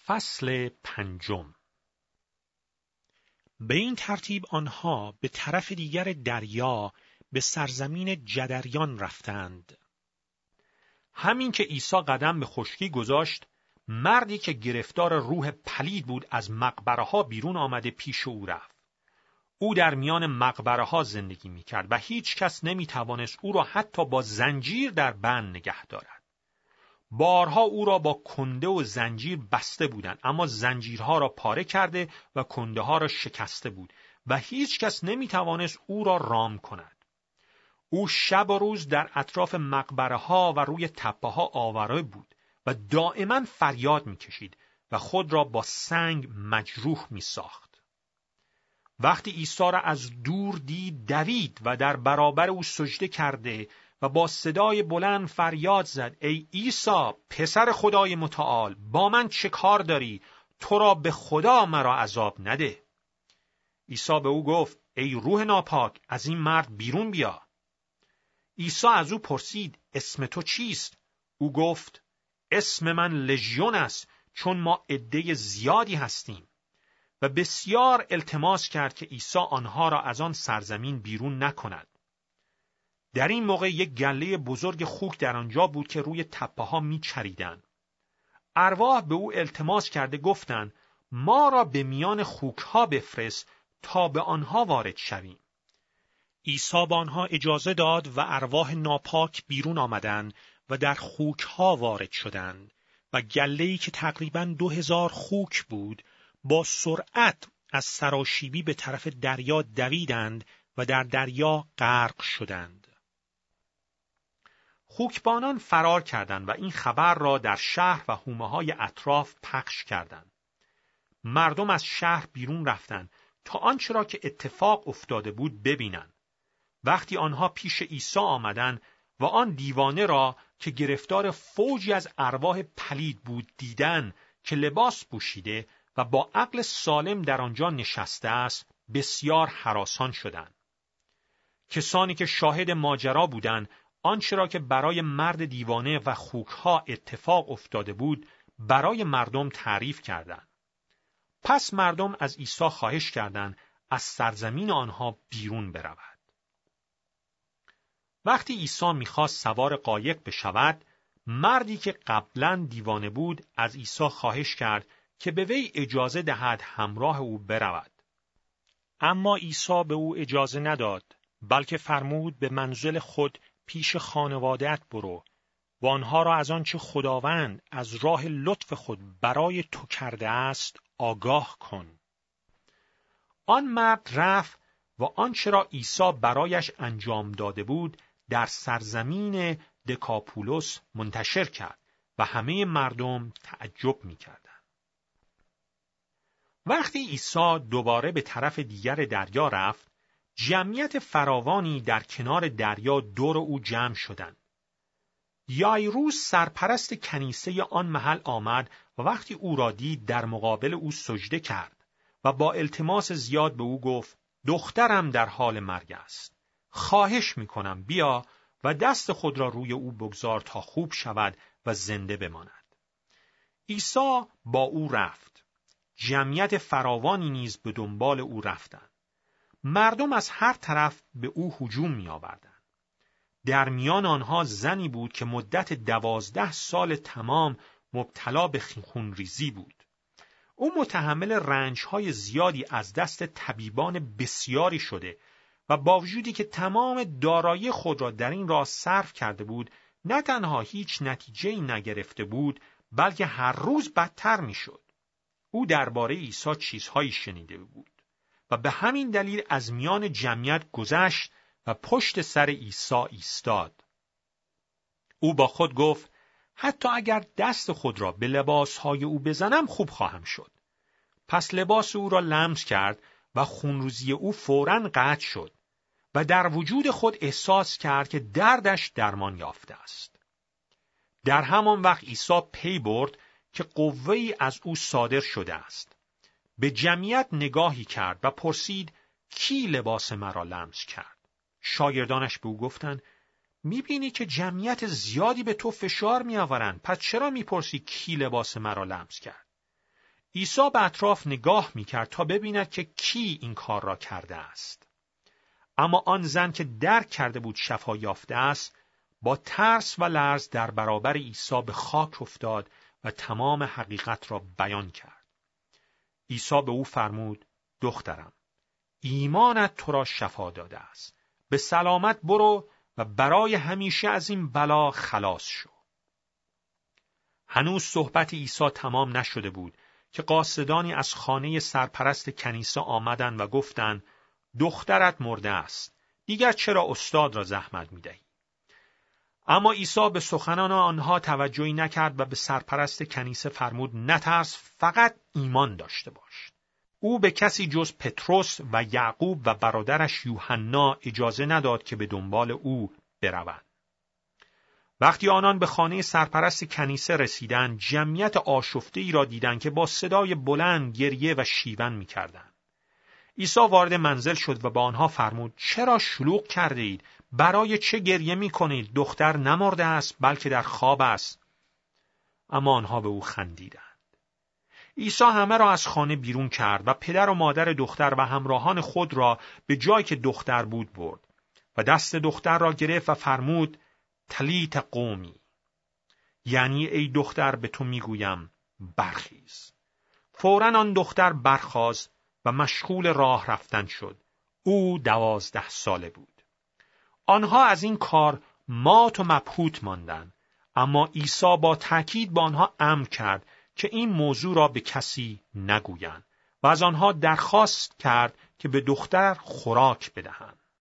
فصل 5. به این ترتیب آنها به طرف دیگر دریا به سرزمین جدریان رفتند. همین که عیسی قدم به خشکی گذاشت، مردی که گرفتار روح پلید بود از مقبره‌ها بیرون آمده پیش او رفت. او در میان مقبره‌ها زندگی می‌کرد و هیچ کس نمی‌توانست او را حتی با زنجیر در بند نگه دارد. بارها او را با کنده و زنجیر بسته بودند، اما زنجیرها را پاره کرده و کنده ها را شکسته بود و هیچ کس نمی‌توانست او را رام کند. او شب و روز در اطراف مقبره ها و روی تپه ها آواره بود و دائما فریاد می‌کشید و خود را با سنگ مجروح می‌ساخت. وقتی عیسی را از دور دید، دوید و در برابر او سجده کرده و با صدای بلند فریاد زد: ای عیسی، پسر خدای متعال، با من چه کار داری؟ تو را به خدا مرا عذاب نده. عیسی به او گفت: ای روح ناپاک، از این مرد بیرون بیا. عیسی از او پرسید: اسم تو چیست؟ او گفت: اسم من لژیون است، چون ما عده زیادی هستیم. و بسیار التماس کرد که عیسی آنها را از آن سرزمین بیرون نکند. در این موقع یک گله بزرگ خوک در آنجا بود که روی تپه ها می‌چریدند. ارواح به او التماس کرده گفتند: ما را به میان خوک ها بفرست تا به آنها وارد شویم. عیسی به آنها اجازه داد و ارواح ناپاک بیرون آمدند و در خوک ها وارد شدند و گله‌ای که تقریباً 2000 خوک بود با سرعت از سراشیبی به طرف دریا دویدند و در دریا غرق شدند. خوکبانان فرار کردند و این خبر را در شهر و حومه‌های اطراف پخش کردند. مردم از شهر بیرون رفتند تا آنچه را که اتفاق افتاده بود ببینند. وقتی آنها پیش عیسی آمدند و آن دیوانه را که گرفتار فوجی از ارواح پلید بود دیدند که لباس پوشیده و با عقل سالم در آنجا نشسته است، بسیار هراسان شدند. کسانی که شاهد ماجرا بودند آنچه را که برای مرد دیوانه و خوکها اتفاق افتاده بود برای مردم تعریف کردند. پس مردم از عیسی خواهش کردند از سرزمین آنها بیرون برود. وقتی عیسی می‌خواست سوار قایق بشود، مردی که قبلاً دیوانه بود از عیسی خواهش کرد که به وی اجازه دهد همراه او برود. اما عیسی به او اجازه نداد، بلکه فرمود به منزل خود پیش خانواده‌ات برو و آنها را از آنچه خداوند از راه لطف خود برای تو کرده است آگاه کن. آن مرد رفت و آنچه را عیسی برایش انجام داده بود در سرزمین دکاپولوس منتشر کرد و همه مردم تعجب می‌کردند. وقتی عیسی دوباره به طرف دیگر دریا رفت، جمعیت فراوانی در کنار دریا دور او جمع شدند. یایروس سرپرست کنیسه آن محل آمد و وقتی او را دید در مقابل او سجده کرد و با التماس زیاد به او گفت: دخترم در حال مرگ است. خواهش می‌کنم بیا و دست خود را روی او بگذار تا خوب شود و زنده بماند. عیسی با او رفت. جمعیت فراوانی نیز به دنبال او رفتند. مردم از هر طرف به او هجوم می‌آوردند. در میان آنها زنی بود که مدت 12 سال تمام مبتلا به خونریزی بود. او متحمل رنج‌های زیادی از دست طبیبان بسیاری شده و با وجودی که تمام دارایی خود را در این راه صرف کرده بود، نه تنها هیچ نتیجه‌ای نگرفته بود، بلکه هر روز بدتر می‌شد. او درباره عیسی چیزهایی شنیده بود و به همین دلیل از میان جمعیت گذشت و پشت سر عیسی ایستاد. او با خود گفت: حتی اگر دست خود را به لباسهای او بزنم خوب خواهم شد. پس لباس او را لمس کرد و خونریزی او فوراً قطع شد و در وجود خود احساس کرد که دردش درمان یافته است. در همان وقت عیسی پی برد که قوه‌ای از او صادر شده است. به جمعیت نگاهی کرد و پرسید: کی لباس مرا لمس کرد؟ شاگردانش به او گفتند: می‌بینی که جمعیت زیادی به تو فشار می‌آورند، پس چرا می‌پرسی کی لباس مرا لمس کرد؟ عیسی به اطراف نگاه می‌کرد تا ببیند که کی این کار را کرده است. اما آن زن که درک کرده بود شفا یافته است، با ترس و لرز در برابر عیسی به خاک افتاد و تمام حقیقت را بیان کرد. عیسی به او فرمود: دخترم، ایمانت تو را شفا داده است. به سلامت برو و برای همیشه از این بلا خلاص شو. هنوز صحبت عیسی تمام نشده بود که قاصدانی از خانه سرپرست کنیسه آمدند و گفتند: دخترت مرده است. دیگر چرا استاد را زحمت می‌دهی؟ اما عیسی به سخنان آنها توجهی نکرد و به سرپرست کنیسه فرمود: نترس، فقط ایمان داشته باش. او به کسی جز پتروس و یعقوب و برادرش یوحنا اجازه نداد که به دنبال او بروند. وقتی آنان به خانه سرپرست کنیسه رسیدند، جمعیت آشفته‌ای را دیدند که با صدای بلند گریه و شیون می‌کردند. عیسی وارد منزل شد و به آنها فرمود: چرا شلوغ کرده اید؟ برای چه گریه می‌کنید؟ دختر نمرده است، بلکه در خواب است. اما آنها به او خندیدند. عیسی همه را از خانه بیرون کرد و پدر و مادر دختر و همراهان خود را به جایی که دختر بود برد و دست دختر را گرفت و فرمود: تلیت قومی، یعنی ای دختر به تو میگویم برخیز. فوراً آن دختر برخاست و مشغول راه رفتن شد. او 12 ساله بود. آنها از این کار مات و مبهوت ماندند، اما عیسی با تأکید با آنها امر کرد که این موضوع را به کسی نگویند و از آنها درخواست کرد که به دختر خوراک بدهند.